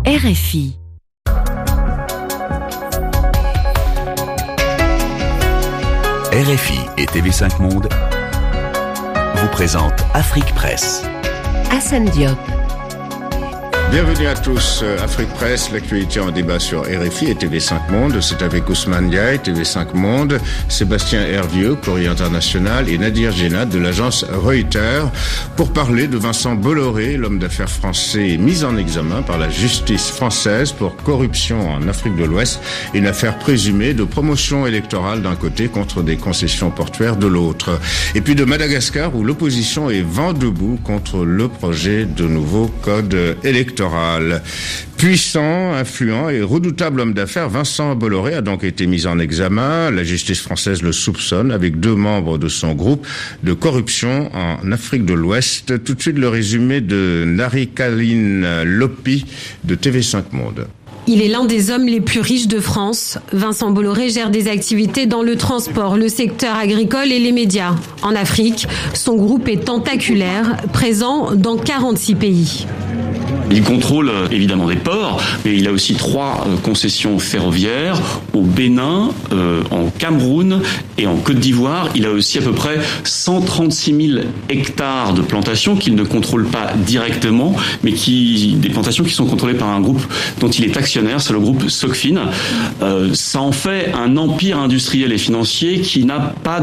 RFI. RFI et TV5 Monde vous présentent Afrique Presse. Hassan Diop. Bienvenue à tous, Afrique Presse, l'actualité en débat sur RFI et TV5 Monde. C'est avec Ousmane Diaye, TV5 Monde, Sébastien Hervieux, Courrier International, et Nadir Djenad de l'agence Reuters pour parler de Vincent Bolloré, l'homme d'affaires français mis en examen par la justice française pour corruption en Afrique de l'Ouest, une affaire présumée de promotion électorale d'un côté contre des concessions portuaires de l'autre. Et puis de Madagascar où l'opposition est vent debout contre le projet de nouveau code électoral. Puissant, influent et redoutable homme d'affaires, Vincent Bolloré a donc été mis en examen. La justice française le soupçonne, avec 2 membres de son groupe, de corruption en Afrique de l'Ouest. Tout de suite, le résumé de Narikaline Lopi de TV5 Monde. Il est l'un des hommes les plus riches de France. Vincent Bolloré gère des activités dans le transport, le secteur agricole et les médias. En Afrique, son groupe est tentaculaire, présent dans 46 pays. Il contrôle évidemment des ports, mais il a aussi 3 concessions ferroviaires au Bénin, en Cameroun et en Côte d'Ivoire. Il a aussi à peu près 136 000 hectares de plantations qu'il ne contrôle pas directement, mais des plantations qui sont contrôlées par un groupe dont il est actionnaire, c'est le groupe Socfin. Ça en fait un empire industriel et financier qui n'a pas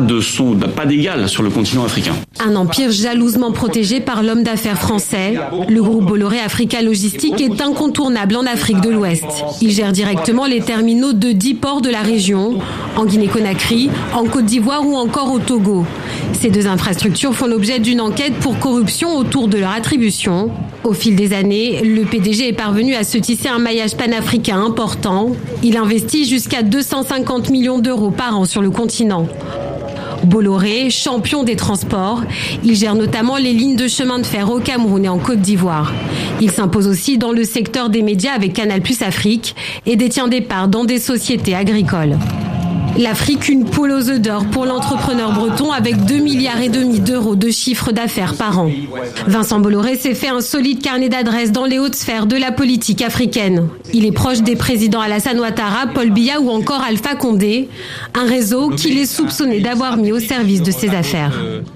d'égal sur le continent africain. Un empire jalousement protégé par l'homme d'affaires français. Le groupe Bolloré Africa Logistique est incontournable en Afrique de l'Ouest. Il gère directement les terminaux de 10 ports de la région, en Guinée-Conakry, en Côte d'Ivoire ou encore au Togo. Ces 2 infrastructures font l'objet d'une enquête pour corruption autour de leur attribution. Au fil des années, le PDG est parvenu à se tisser un maillage panafricain important. Il investit jusqu'à 250 millions d'euros par an sur le continent. Bolloré, champion des transports, il gère notamment les lignes de chemin de fer au Cameroun et en Côte d'Ivoire. Il s'impose aussi dans le secteur des médias avec Canal+ Afrique et détient des parts dans des sociétés agricoles. L'Afrique, une poule aux œufs d'or pour l'entrepreneur breton avec 2,5 milliards d'euros de chiffre d'affaires par an. Vincent Bolloré s'est fait un solide carnet d'adresses dans les hautes sphères de la politique africaine. Il est proche des présidents Alassane Ouattara, Paul Biya ou encore Alpha Condé, un réseau qu'il est soupçonné d'avoir mis au service de ses affaires.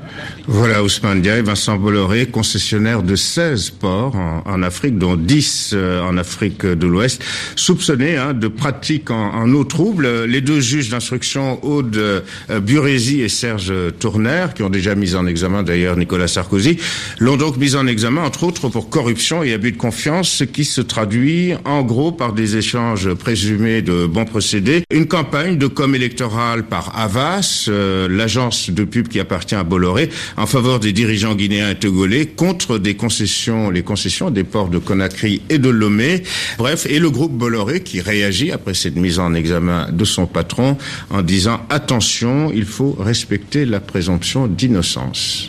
Voilà Ousmane Diaye, Vincent Bolloré, concessionnaire de 16 ports en Afrique, dont 10 en Afrique de l'Ouest, soupçonné de pratiques en eau trouble. Les 2 juges d'instruction, Aude Burézy et Serge Tourner, qui ont déjà mis en examen d'ailleurs Nicolas Sarkozy, l'ont donc mis en examen entre autres pour corruption et abus de confiance, ce qui se traduit en gros par des échanges présumés de bons procédés, une campagne de com électorale par Havas, l'agence de pub qui appartient à Bolloré, en faveur des dirigeants guinéens et togolais contre les concessions des ports de Conakry et de Lomé. Bref, et le groupe Bolloré qui réagit après cette mise en examen de son patron en disant « Attention, il faut respecter la présomption d'innocence ».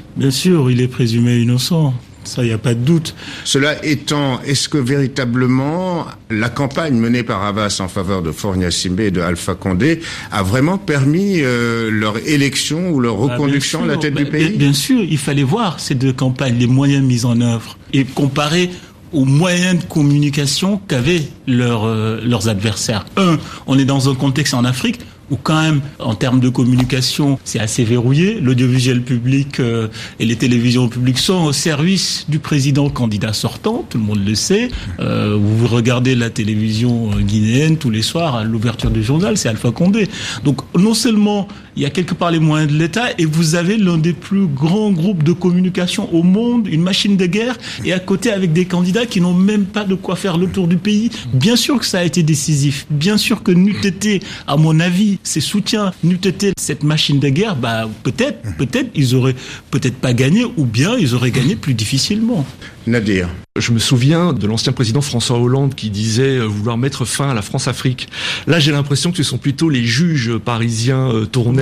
Bien sûr, il est présumé innocent. Ça, il n'y a pas de doute. Cela étant, est-ce que véritablement la campagne menée par Havas en faveur de Faure Gnassingbé et de Alpha Condé a vraiment permis leur élection ou leur reconduction à la tête du pays ? Bien sûr, il fallait voir ces 2 campagnes, les moyens mis en œuvre, et comparer aux moyens de communication qu'avaient leurs adversaires. On est dans un contexte en Afrique où quand même, en termes de communication, c'est assez verrouillé. L'audiovisuel public et les télévisions publiques sont au service du président candidat sortant, tout le monde le sait. Vous regardez la télévision guinéenne tous les soirs, à l'ouverture du journal, c'est Alpha Condé. Donc non seulement il y a quelque part les moyens de l'État, et vous avez l'un des plus grands groupes de communication au monde, une machine de guerre, et à côté avec des candidats qui n'ont même pas de quoi faire le tour du pays. Bien sûr que ça a été décisif. Bien sûr que n'eût été, à mon avis, ces soutiens, n'eût été cette machine de guerre, peut-être, ils auraient peut-être pas gagné, ou bien ils auraient gagné plus difficilement. Nadir. Je me souviens de l'ancien président François Hollande qui disait vouloir mettre fin à la France-Afrique. Là, j'ai l'impression que ce sont plutôt les juges parisiens Tourner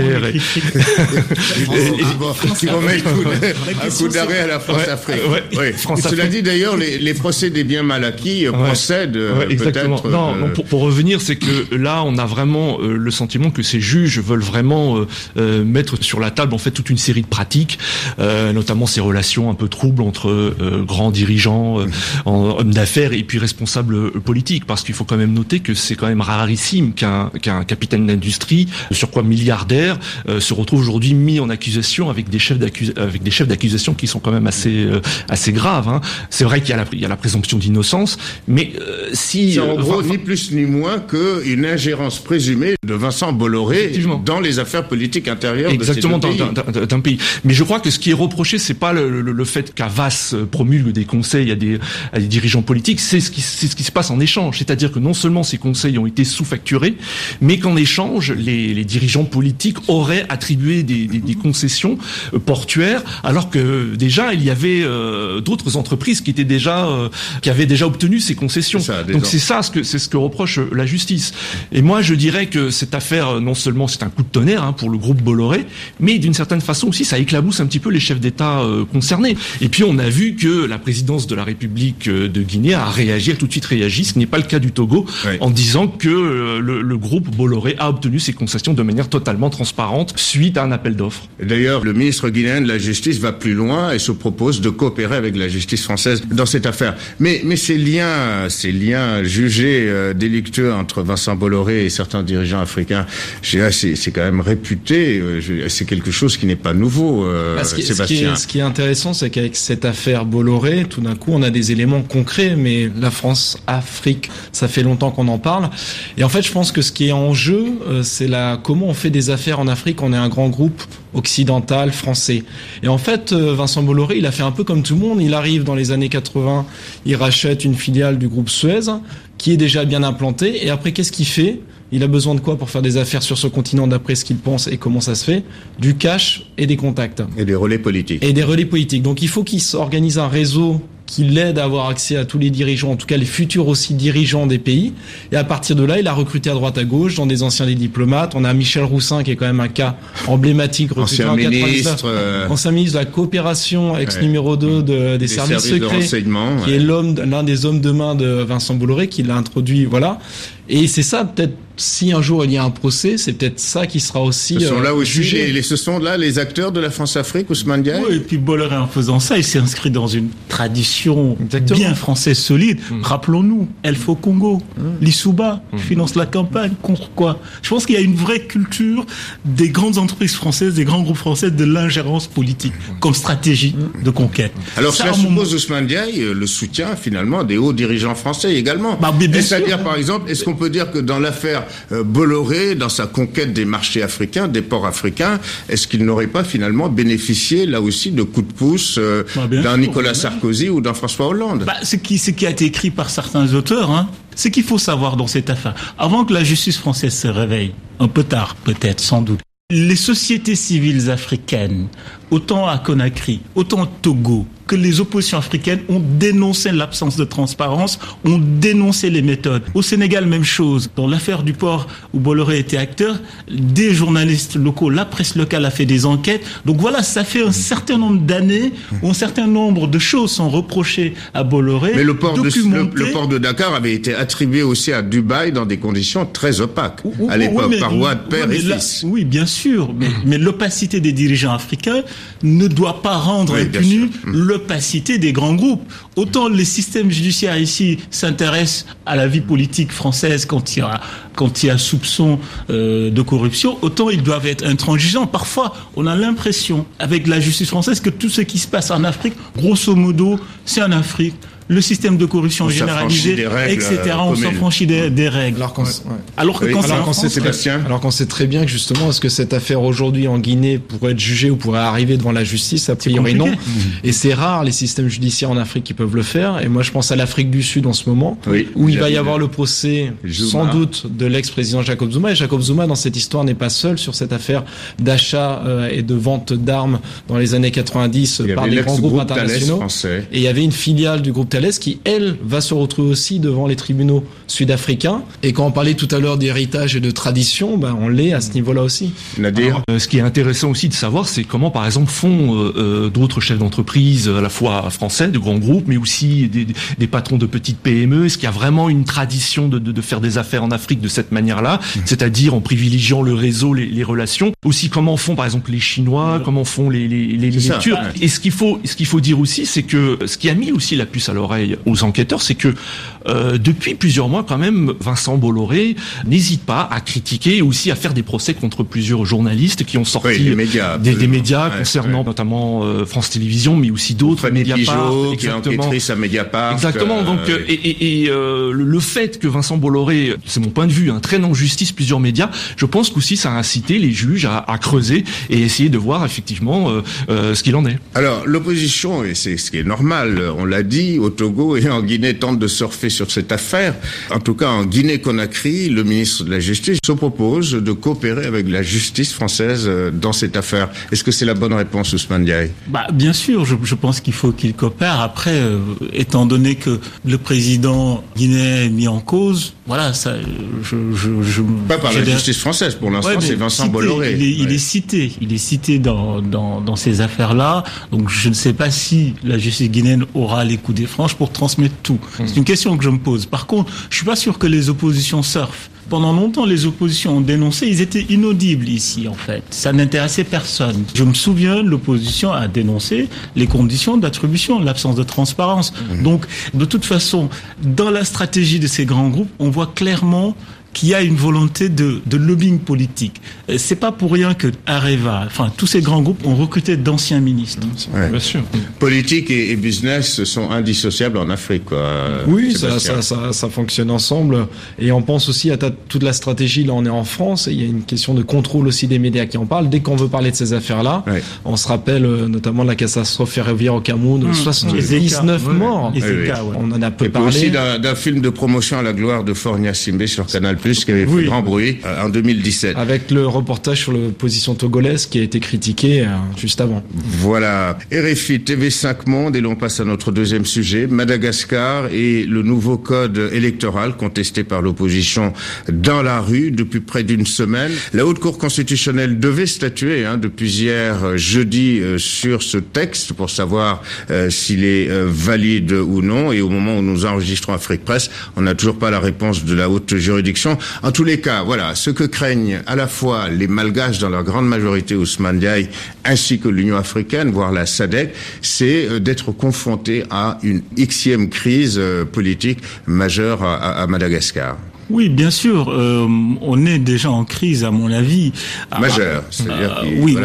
qui vont mettre un coup d'arrêt à la France-Afrique. Cela dit d'ailleurs, les procès des biens mal acquis procèdent exactement. peut-être... Non, pour revenir, c'est que là, on a vraiment le sentiment que ces juges veulent vraiment mettre sur la table en fait toute une série de pratiques, notamment ces relations un peu troubles entre grands dirigeants, hommes d'affaires et puis responsables politiques, parce qu'il faut quand même noter que c'est quand même rarissime qu'un capitaine d'industrie, sur quoi milliardaire, se retrouve aujourd'hui mis en accusation avec des chefs d'accusation qui sont quand même assez graves. Hein. C'est vrai qu'il y a la présomption d'innocence, mais si c'est en gros ni plus ni moins qu'une ingérence présumée de Vincent Bolloré dans les affaires politiques intérieures exactement de ces deux pays. D'un pays. Mais je crois que ce qui est reproché, c'est pas le fait qu'Havas promulgue des conseils à des dirigeants politiques, c'est ce qui se passe en échange. C'est-à-dire que non seulement ces conseils ont été sous-facturés, mais qu'en échange, les dirigeants politiques auraient attribué des concessions portuaires, alors que déjà il y avait d'autres entreprises qui avaient déjà obtenu ces concessions. Donc c'est ce que reproche la justice. Et moi je dirais que cette affaire, non seulement c'est un coup de tonnerre pour le groupe Bolloré, mais d'une certaine façon aussi ça éclabousse un petit peu les chefs d'État concernés. Et puis on a vu que la présidence de la République de Guinée a tout de suite réagi, ce qui n'est pas le cas du Togo, en disant que le groupe Bolloré a obtenu ses concessions de manière totalement transparente suite à un appel d'offres. D'ailleurs, le ministre guinéen de la Justice va plus loin et se propose de coopérer avec la justice française dans cette affaire. Mais ces liens jugés délictueux entre Vincent Bolloré et certains dirigeants africains, c'est quand même réputé. C'est quelque chose qui n'est pas nouveau, Sébastien. Ce qui est intéressant, c'est qu'avec cette affaire Bolloré, tout d'un coup, on a des éléments concrets, mais la France-Afrique, ça fait longtemps qu'on en parle. Et en fait, je pense que ce qui est en jeu, c'est comment on fait des affaires en Afrique. On est un grand groupe occidental, français. Et en fait, Vincent Bolloré, il a fait un peu comme tout le monde. Il arrive dans les années 80, il rachète une filiale du groupe Suez, qui est déjà bien implantée. Et après, qu'est-ce qu'il fait ? Il a besoin de quoi pour faire des affaires sur ce continent, d'après ce qu'il pense et comment ça se fait ? Du cash et des contacts. Et des relais politiques. Donc il faut qu'il s'organise un réseau qui l'aide à avoir accès à tous les dirigeants, en tout cas les futurs aussi dirigeants des pays. Et à partir de là, il a recruté à droite à gauche, dans des anciens des diplomates. On a Michel Roussin, qui est quand même un cas emblématique, recruté en 99, ancien ministre de la coopération, ex-numéro 2 des services secrets, de renseignement, qui est l'un des hommes de main de Vincent Bolloré, qui l'a introduit, voilà. Et c'est ça, peut-être, si un jour il y a un procès, c'est peut-être ça qui sera aussi ce sont là aussi jugé. Ce sont là les acteurs de la France-Afrique, Ousmane Diaye. Oui, et puis Bolloré, en faisant ça, il s'est inscrit dans une tradition bien française solide. Rappelons-nous, Elfo Congo, Lissouba, finance la campagne, contre quoi ? Je pense qu'il y a une vraie culture des grandes entreprises françaises, des grands groupes français de l'ingérence politique comme stratégie de conquête. Alors cela suppose, Ousmane Diaye, le soutien finalement des hauts dirigeants français également. C'est-à-dire, par exemple, est-ce qu'on peut dire que dans l'affaire Bolloré, dans sa conquête des marchés africains, des ports africains, est-ce qu'il n'aurait pas finalement bénéficié là aussi de coups de pouce d'un Nicolas Sarkozy ou d'un François Hollande ? Ce qui a été écrit par certains auteurs, ce qu'il faut savoir dans cette affaire, avant que la justice française se réveille, un peu tard peut-être, sans doute, les sociétés civiles africaines, autant à Conakry, autant au Togo, que les oppositions africaines ont dénoncé l'absence de transparence, ont dénoncé les méthodes. Au Sénégal, même chose. Dans l'affaire du port où Bolloré était acteur, des journalistes locaux, la presse locale a fait des enquêtes. Donc voilà, ça fait un certain nombre d'années où un certain nombre de choses sont reprochées à Bolloré. Mais le port de Dakar avait été attribué aussi à Dubaï dans des conditions très opaques. À l'époque, par Wade, père et fils. Oui, bien sûr. Mais l'opacité des dirigeants africains ne doit pas rendre impuni l'opacité des grands groupes. Autant les systèmes judiciaires ici s'intéressent à la vie politique française quand il y a soupçon de corruption, autant ils doivent être intransigeants. Parfois, on a l'impression, avec la justice française, que tout ce qui se passe en Afrique, grosso modo, c'est en Afrique. Le système de corruption généralisé, etc. On s'affranchit des règles. Alors qu'on sait très bien que justement, est-ce que cette affaire aujourd'hui en Guinée pourrait être jugée ou pourrait arriver devant la justice? A priori non. Et c'est rare les systèmes judiciaires en Afrique qui peuvent le faire. Et moi, je pense à l'Afrique du Sud en ce moment, où il va y avoir le procès, sans doute, de l'ex-président Jacob Zuma. Et Jacob Zuma, dans cette histoire, n'est pas seul sur cette affaire d'achat et de vente d'armes dans les années 90 par des grands groupes internationaux. Et il y avait une filiale du groupe Boutales, qui, elle, va se retrouver aussi devant les tribunaux sud-africains. Et quand on parlait tout à l'heure d'héritage et de tradition, on l'est à ce niveau-là aussi. Nadir. Ce qui est intéressant aussi de savoir, c'est comment, par exemple, font d'autres chefs d'entreprise, à la fois français, de grands groupes, mais aussi des patrons de petites PME. Est-ce qu'il y a vraiment une tradition de faire des affaires en Afrique de cette manière-là, c'est-à-dire en privilégiant le réseau, les relations. Aussi, comment font, par exemple, les Chinois, comment font les Turcs. Et ce qu'il faut dire aussi, c'est que ce qui a mis aussi la puce à l'oreille aux enquêteurs, c'est que depuis plusieurs mois, quand même, Vincent Bolloré n'hésite pas à critiquer et aussi à faire des procès contre plusieurs journalistes qui ont sorti des médias concernant notamment France Télévisions, mais aussi d'autres, Mediapart, qui est enquêtrice à Mediapart. Exactement. Donc, le fait que Vincent Bolloré, c'est mon point de vue, traîne en justice plusieurs médias, je pense qu'aussi ça a incité les juges à creuser et essayer de voir effectivement ce qu'il en est. Alors, l'opposition, et c'est ce qui est normal, on l'a dit, au Togo et en Guinée, tente de surfer sur cette affaire. En tout cas, en Guinée-Conakry, le ministre de la Justice se propose de coopérer avec la justice française dans cette affaire. Est-ce que c'est la bonne réponse, Ousmane Diaye ? Bien sûr, je pense qu'il faut qu'il coopère. Après, étant donné que le président guinéen est mis en cause, voilà, ça, pas par la justice française, pour l'instant, c'est Vincent Bolloré. Il est cité dans ces affaires-là. Donc, je ne sais pas si la justice guinéenne aura les coups des franches pour transmettre tout. C'est une question que je me pose. Par contre, je suis pas sûr que les oppositions surfent. Pendant longtemps, les oppositions ont dénoncé, ils étaient inaudibles ici, en fait. Ça n'intéressait personne. Je me souviens, l'opposition a dénoncé les conditions d'attribution, l'absence de transparence. Donc, de toute façon, dans la stratégie de ces grands groupes, on voit clairement qu'il y a une volonté de lobbying politique. C'est pas pour rien que Areva, tous ces grands groupes ont recruté d'anciens ministres. Ouais. Bien sûr. Politique et business sont indissociables en Afrique, quoi. Oui, ça fonctionne ensemble. Et on pense aussi à toute la stratégie. Là, on est en France et il y a une question de contrôle aussi des médias qui en parlent. Dès qu'on veut parler de ces affaires-là, on se rappelle notamment de la catastrophe ferroviaire au Cameroun, 79 morts. On en a peu parlé. Aussi d'un film de promotion à la gloire de Fornia Simbe sur Canal+, qui avait fait grand bruit en 2017. Avec le reportage sur l'opposition togolaise qui a été critiqué juste avant. Voilà. RFI, TV5 Monde, et l'on passe à notre deuxième sujet, Madagascar et le nouveau code électoral contesté par l'opposition dans la rue depuis près d'une semaine. La Haute Cour constitutionnelle devait statuer depuis hier jeudi sur ce texte pour savoir s'il est valide ou non, et au moment où nous enregistrons Afrique Presse, on n'a toujours pas la réponse de la haute juridiction. En tous les cas, voilà, ce que craignent à la fois les Malgaches dans leur grande majorité, Ousmane Diaye, ainsi que l'Union africaine, voire la SADC, c'est d'être confrontés à une Xème crise politique majeure à Madagascar. Oui, bien sûr, on est déjà en crise, à mon avis. Majeure, c'est-à-dire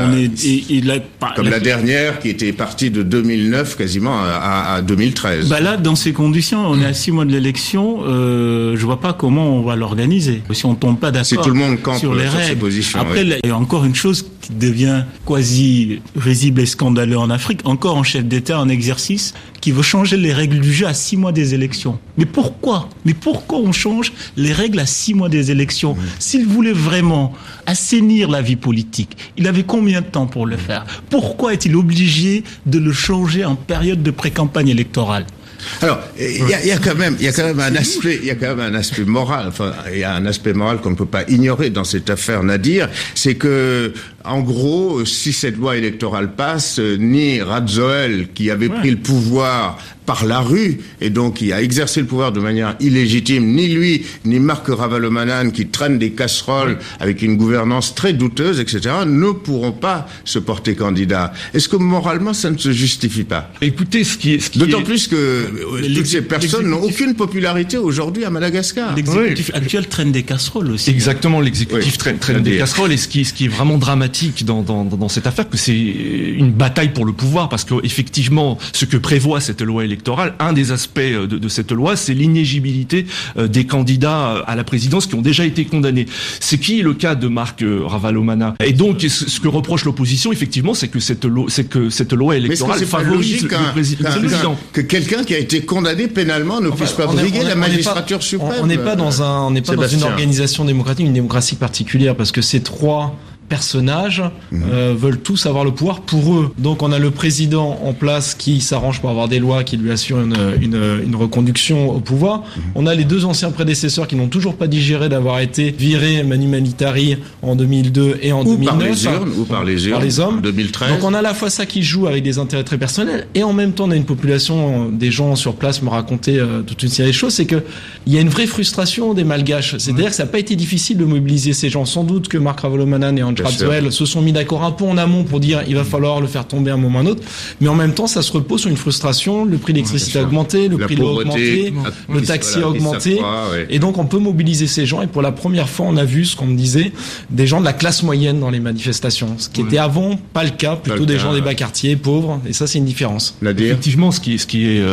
comme la dernière qui était partie de 2009 quasiment à 2013. Là, dans ces conditions, on est à 6 mois de l'élection. Je vois pas comment on va l'organiser. Si on tombe pas d'accord si tout le monde campe sur les règles. Ses positions, après, il y a encore une chose qui devient quasi risible et scandaleux en Afrique. Encore un chef d'État en exercice qui veut changer les règles du jeu à 6 mois des élections. Mais pourquoi on change les règles à 6 mois des élections? S'il voulait vraiment assainir la vie politique, il avait combien de temps pour le faire? Pourquoi est-il obligé de le changer en période de pré-campagne électorale? Alors, il y a quand même un aspect moral. Il y a un aspect moral qu'on ne peut pas ignorer dans cette affaire, Nadir. C'est que, en gros, si cette loi électorale passe, ni Radzoel, qui avait pris le pouvoir par la rue, et donc qui a exercé le pouvoir de manière illégitime, ni lui, ni Marc Ravalomanane, qui traîne des casseroles avec une gouvernance très douteuse, etc., ne pourront pas se porter candidat. Est-ce que moralement, ça ne se justifie pas? Écoutez, d'autant plus que toutes ces personnes n'ont aucune popularité aujourd'hui à Madagascar. L'exécutif actuel traîne des casseroles aussi. Exactement, l'exécutif traîne des casseroles, et ce qui est vraiment dramatique dans cette affaire, que c'est une bataille pour le pouvoir, parce que effectivement, ce que prévoit cette loi électorale, un des aspects de cette loi, c'est l'inéligibilité des candidats à la présidence qui ont déjà été condamnés. C'est qui est le cas de Marc Ravalomanane. Et donc, ce que reproche l'opposition, effectivement, c'est que cette loi électorale favorise le président. Que quelqu'un qui a été condamné pénalement ne puisse pas briguer la magistrature suprême. On n'est pas dans une organisation démocratique, une démocratie particulière, parce que ces 3 personnages veulent tous avoir le pouvoir pour eux. Donc on a le président en place qui s'arrange pour avoir des lois qui lui assurent une reconduction au pouvoir. On a les deux anciens prédécesseurs qui n'ont toujours pas digéré d'avoir été virés manu militari en 2002 et en 2009. Ou par les hommes, en 2013. Donc on a à la fois ça qui joue avec des intérêts très personnels et en même temps on a une population, des gens sur place me racontaient toute une série de choses, c'est que il y a une vraie frustration des Malgaches. C'est-à-dire que ça n'a pas été difficile de mobiliser ces gens. Sans doute que Marc Ravalomanan et André Radzoel se sont mis d'accord un peu en amont pour dire il va falloir le faire tomber à un moment ou à un autre. Mais en même temps, ça se repose sur une frustration. Le prix de l'électricité a augmenté, le prix de l'eau a augmenté, le taxi a augmenté. Et donc on peut mobiliser ces gens. Et pour la première fois, on a vu ce qu'on me disait, des gens de la classe moyenne dans les manifestations. Ce qui était avant pas le cas, plutôt des gens des bas quartiers, pauvres. Et ça, c'est une différence. Effectivement, ce qui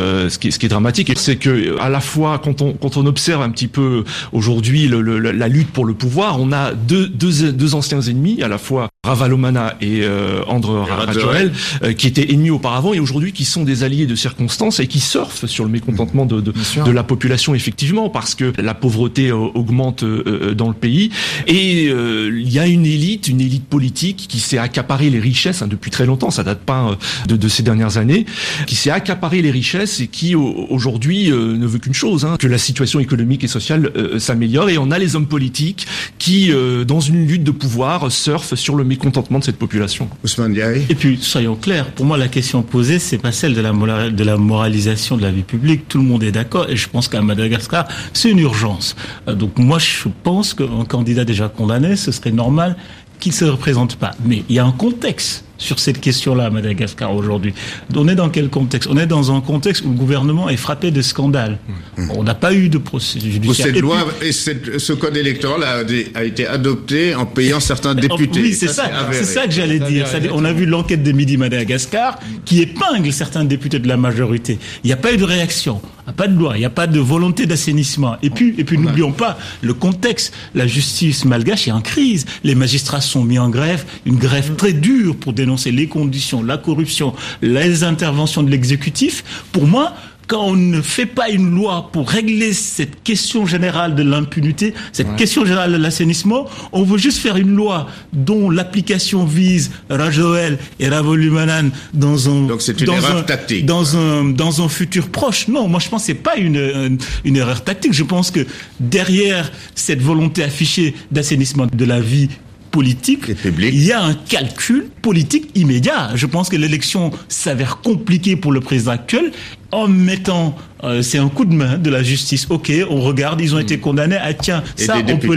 est dramatique, c'est que à la fois quand on observe un petit peu aujourd'hui la lutte pour le pouvoir, on a deux anciens ennemis, à la fois Ravalomanan et André Radzoel, qui étaient ennemis auparavant et aujourd'hui qui sont des alliés de circonstance et qui surfent sur le mécontentement de la population, effectivement, parce que la pauvreté augmente dans le pays et il y a une élite politique qui s'est accaparé les richesses depuis très longtemps, ça date pas de ces dernières années, qui s'est accaparé les richesses et qui aujourd'hui ne veut qu'une chose, que la situation économique et sociale s'améliore, et on a les hommes politiques qui, dans une lutte de pouvoir, surfent sur le mécontentement de cette population. Ousmane Diaye. Et puis, soyons clairs, pour moi, la question posée, c'est pas celle de la moralisation de la vie publique. Tout le monde est d'accord, et je pense qu'à Madagascar, c'est une urgence. Donc moi, je pense qu'un candidat déjà condamné, ce serait normal qu'il ne se représente pas. Mais il y a un contexte sur cette question-là à Madagascar aujourd'hui. On est dans quel contexte ? On est dans un contexte où le gouvernement est frappé de scandales. On n'a pas eu de procédure judiciaire. Cette loi et ce code électoral a été adopté en payant certains députés. Oui, c'est ça que j'allais dire. On a vu l'enquête de Midi Madagascar qui épingle certains députés de la majorité. Il n'y a pas eu de réaction. Il n'y a pas de loi, il n'y a pas de volonté d'assainissement. Et puis n'oublions pas le contexte. La justice malgache est en crise. Les magistrats sont mis en grève, une grève très dure pour dénoncer les conditions, la corruption, les interventions de l'exécutif. Pour moi, quand on ne fait pas une loi pour régler cette question générale de l'impunité, cette question générale de l'assainissement, on veut juste faire une loi dont l'application vise Radzoel et Ravalomanan Donc c'est une erreur tactique. Dans un futur proche. Non, moi je pense que c'est pas une erreur tactique. Je pense que derrière cette volonté affichée d'assainissement de la vie politique, il y a un calcul politique immédiat. Je pense que l'élection s'avère compliquée pour le président actuel en mettant c'est un coup de main de la justice. Ok, on regarde, ils ont été condamnés. Ah tiens, ça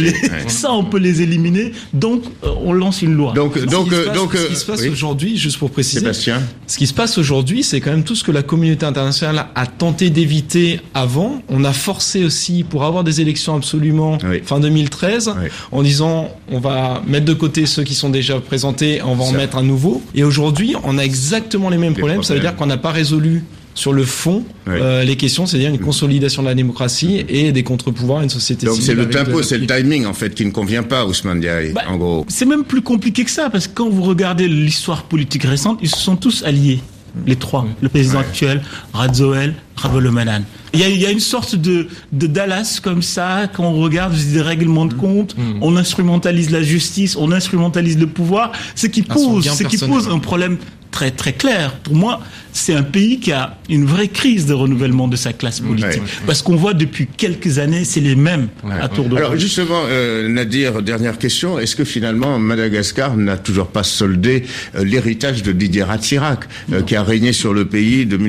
on peut les éliminer. Donc on lance une loi. Donc ce qui se passe aujourd'hui, juste pour préciser, Sébastien. Ce qui se passe aujourd'hui, c'est quand même tout ce que la communauté internationale a tenté d'éviter avant. On a forcé aussi pour avoir des élections absolument fin 2013, en disant on va mettre de côté ceux qui sont déjà présentés, on va en mettre un nouveau. Et aujourd'hui, on a exactement les mêmes problèmes. Ça veut dire qu'on n'a pas résolu sur le fond les questions, c'est-à-dire une consolidation de la démocratie et des contre-pouvoirs, une société civile. Donc c'est le tempo, c'est le timing en fait qui ne convient pas, Ousmane Diaye, en gros. C'est même plus compliqué que ça, parce que quand vous regardez l'histoire politique récente, ils se sont tous alliés. Les trois, le président actuel, Radzoel, Ravalomanan. Il y a une sorte de Dallas comme ça, quand on regarde des règlements de compte, on instrumentalise la justice, on instrumentalise le pouvoir, ce qui pose un problème très très clair. Pour moi, c'est un pays qui a une vraie crise de renouvellement de sa classe politique. Parce qu'on voit depuis quelques années, c'est les mêmes à tour de rôle. Alors justement, Nadir, dernière question, est-ce que finalement Madagascar n'a toujours pas soldé l'héritage de Didier Ratsirach, qui a régné sur le pays de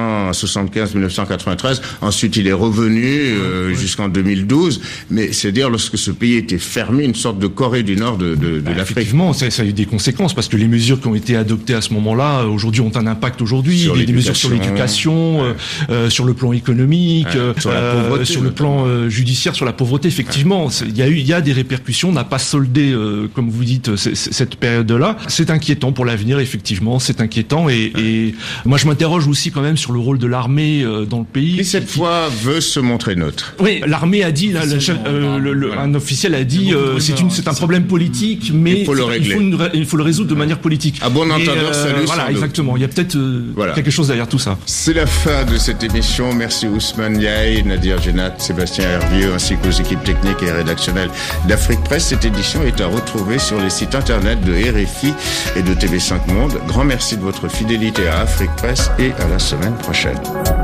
1975-1993, ensuite il est revenu jusqu'en 2012, mais c'est-à-dire lorsque ce pays était fermé, une sorte de Corée du Nord de l'Afrique. Effectivement, ça a eu des conséquences, parce que les mesures qui ont été adoptées à ce moment-là, aujourd'hui, ont un impact aujourd'hui. Des mesures sur l'éducation, sur le plan économique, sur le plan judiciaire, sur la pauvreté. Effectivement, il y a des répercussions. On n'a pas soldé, comme vous dites, cette période-là. C'est inquiétant pour l'avenir. Effectivement, c'est inquiétant. Et moi, je m'interroge aussi quand même sur le rôle de l'armée dans le pays. Qui cette fois veut se montrer neutre. Oui, l'armée a dit, un officiel a dit, c'est un problème politique, mais il faut le résoudre de manière politique. À bon entendeur, salut Voilà, exactement. Il y a peut-être quelque chose derrière tout ça. C'est la fin de cette émission. Merci Ousmane Ndiaye, Nadir Djenad, Sébastien Hervieux, ainsi qu'aux équipes techniques et rédactionnelles d'Afrique Presse. Cette édition est à retrouver sur les sites internet de RFI et de TV5 Monde. Grand merci de votre fidélité à Afrique Presse et à la semaine prochaine.